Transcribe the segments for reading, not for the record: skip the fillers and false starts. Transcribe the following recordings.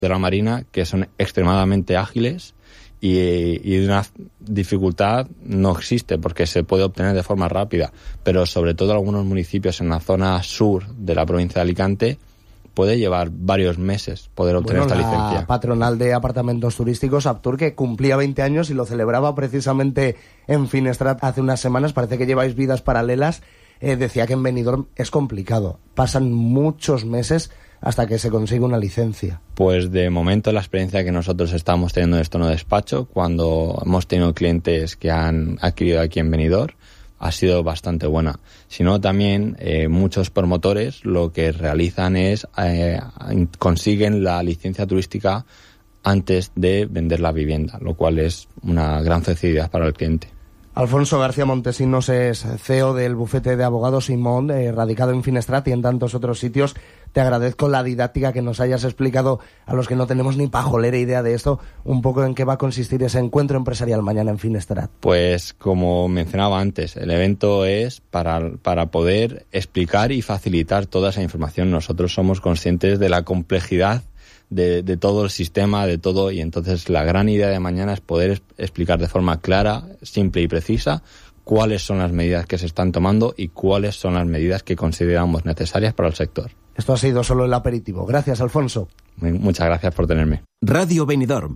de la Marina que son extremadamente ágiles y una dificultad no existe porque se puede obtener de forma rápida, pero sobre todo en algunos municipios en la zona sur de la provincia de Alicante puede llevar varios meses poder obtener esta licencia. La patronal de apartamentos turísticos, Aptur, que cumplía 20 años y lo celebraba precisamente en Finestrat hace unas semanas, parece que lleváis vidas paralelas, decía que en Benidorm es complicado, pasan muchos meses hasta que se consigue una licencia. Pues de momento la experiencia que nosotros estamos teniendo en esto despacho, cuando hemos tenido clientes que han adquirido aquí en Benidorm, ha sido bastante buena. Si no, también muchos promotores lo que realizan es consiguen la licencia turística antes de vender la vivienda, lo cual es una gran facilidad para el cliente. Alfonso García Montesinos es CEO del bufete de abogados Simón, radicado en Finestrat y en tantos otros sitios. Te agradezco la didáctica que nos hayas explicado a los que no tenemos ni pajolera idea de esto, un poco en qué va a consistir ese encuentro empresarial mañana en Finestrat. Pues como mencionaba antes, el evento es para poder explicar y facilitar toda esa información. Nosotros somos conscientes de la complejidad de todo el sistema, de todo, y entonces la gran idea de mañana es poder explicar de forma clara, simple y precisa cuáles son las medidas que se están tomando y cuáles son las medidas que consideramos necesarias para el sector. Esto ha sido solo el aperitivo. Gracias, Alfonso. Muchas gracias por tenerme. Radio Benidorm,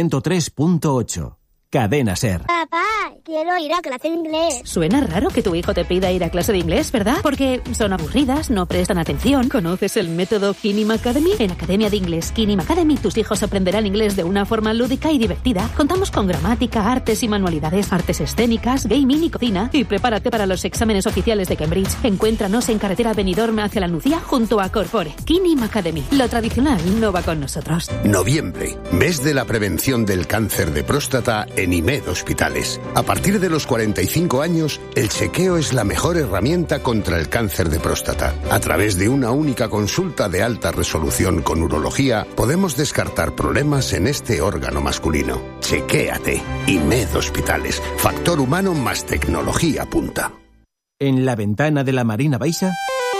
103.8. Cadena SER. Papá, quiero ir a clase de inglés. Suena raro que tu hijo te pida ir a clase de inglés, ¿verdad? Porque son aburridas, no prestan atención. ¿Conoces el método Kinim Academy? En Academia de Inglés Kinim Academy tus hijos aprenderán inglés de una forma lúdica y divertida. Contamos con gramática, artes y manualidades, artes escénicas, gaming y cocina. Y prepárate para los exámenes oficiales de Cambridge. Encuéntranos en carretera Benidorm hacia la Nucía junto a Corpore. Kinim Academy. Lo tradicional no va con nosotros. Noviembre, mes de la prevención del cáncer de próstata en IMED Hospitales. A partir de los 45 años, el chequeo es la mejor herramienta contra el cáncer de próstata. A través de una única consulta de alta resolución con urología, podemos descartar problemas en este órgano masculino. Chequéate. IMED Hospitales. Factor humano más tecnología punta. En la ventana de la Marina Baixa,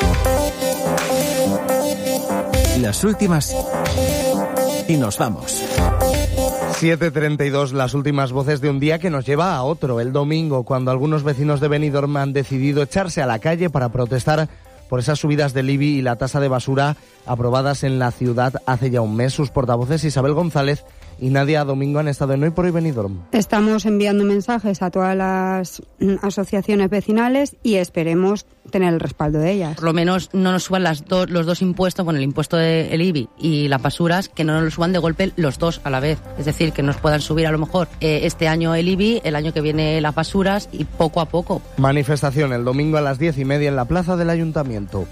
las últimas y nos vamos. 7:32, las últimas voces de un día que nos lleva a otro, el domingo, cuando algunos vecinos de Benidorm han decidido echarse a la calle para protestar por esas subidas del IBI y la tasa de basura aprobadas en la ciudad hace ya un mes. Sus portavoces Isabel González y Nadia Domingo han estado en Hoy por Hoy Benidorm. Estamos enviando mensajes a todas las asociaciones vecinales y esperemos tener el respaldo de ellas. Por lo menos no nos suban los dos impuestos, bueno, el impuesto del IBI y las basuras, que no nos lo suban de golpe los dos a la vez. Es decir, que nos puedan subir a lo mejor este año el IBI, el año que viene las basuras y poco a poco. Manifestación el domingo a las 10:30 en la plaza del Ayuntamiento.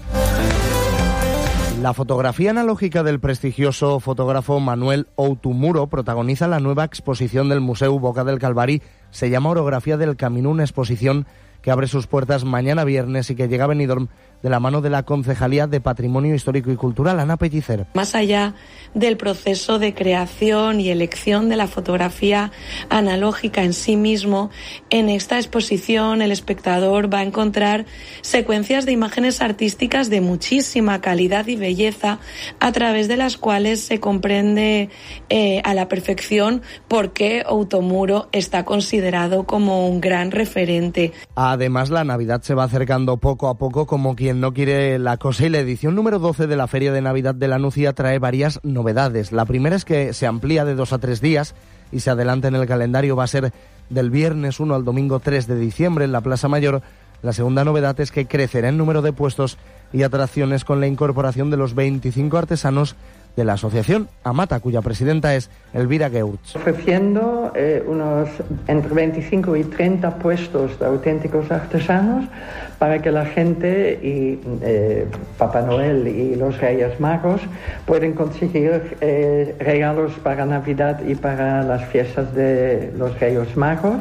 La fotografía analógica del prestigioso fotógrafo Manuel Outumuro protagoniza la nueva exposición del Museu Boca del Calvari. Se llama Orografía del Camino, una exposición que abre sus puertas mañana viernes y que llega a Benidorm de la mano de la Concejalía de Patrimonio Histórico y Cultural, Ana Pellicer. Más allá del proceso de creación y elección de la fotografía analógica en sí mismo, en esta exposición el espectador va a encontrar secuencias de imágenes artísticas de muchísima calidad y belleza, a través de las cuales se comprende a la perfección por qué Outumuro está considerado como un gran referente. Además, la Navidad se va acercando poco a poco como quien no quiere la cosa, y la edición número 12 de la Feria de Navidad de la Nucía trae varias novedades. La primera es que se amplía de 2 a 3 días y se adelanta en el calendario. Va a ser del viernes 1 al domingo 3 de diciembre en la Plaza Mayor. La segunda novedad es que crecerá el número de puestos y atracciones con la incorporación de los 25 artesanos de la asociación Amata, cuya presidenta es Elvira Geurts. Ofreciendo unos entre 25 y 30 puestos de auténticos artesanos para que la gente y Papá Noel y los Reyes Magos pueden conseguir regalos para Navidad y para las fiestas de los Reyes Magos.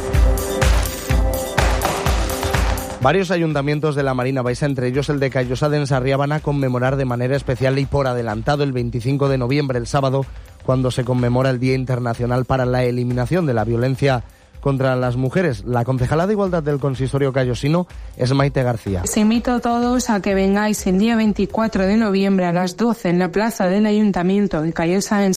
Varios ayuntamientos de la Marina Baixa, entre ellos el de Callosa de Ensarriá, van a conmemorar de manera especial y por adelantado el 25 de noviembre, el sábado, cuando se conmemora el Día Internacional para la Eliminación de la Violencia contra las mujeres. La concejala de Igualdad del Consistorio Callosino es Maite García. Os invito a todos a que vengáis el día 24 de noviembre a las 12 en la plaza del Ayuntamiento de Callosa, en